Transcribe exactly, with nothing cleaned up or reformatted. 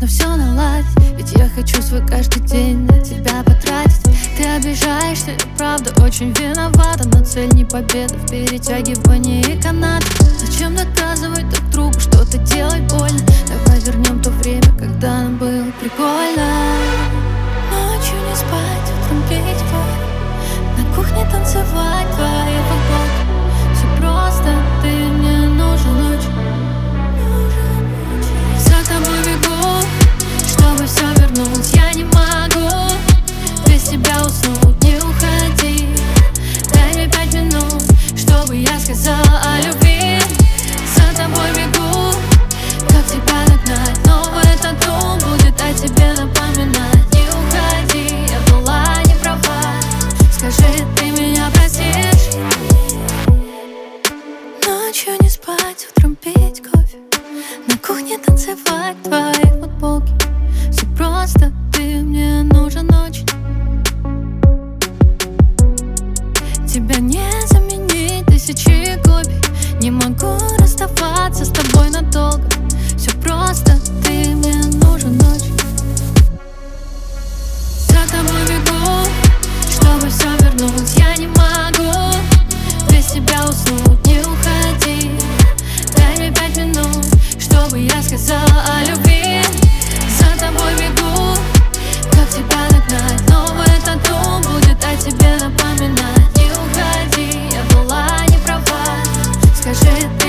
нужно все наладить, ведь я хочу свой каждый день на тебя потратить. Ты обижаешься, я правда очень виновата, но цель не победа в перетягивании каната. Зачем доказывать друг другу, что-то делать больно? Давай вернем то время, когда нам было прикольно. Ночью не спать, утром пить кофе, на кухне танцевать твои футболки. Все просто, ты мне нужен очень. За тобой бегу, чтобы все вернуть, я не могу без тебя уснуть. Не уходи, дай мне пять минут, чтобы я сказала о любви. За тобой бегу, как тебя догнать, но в этот дом будет о тебе напоминать. Не уходи, я была не права, скажи, ты меня простишь? Ночью не спать, утром пить кофе, на кухне танцевать твои футболки. Все просто, ты мне нужен очень. Тебя не заменить тысячи копий, не могу расставаться с тобой надолго. Все просто, ты мне нужен очень. За тобой бегу, чтобы все вернуть, я не могу без тебя уснуть. Не уходи, дай мне пять минут, чтобы я сказала о любви. За тобой бегу, как тебя догнать, но в этот дом будет о тебе напоминать. Не уходи, я была не права, скажи.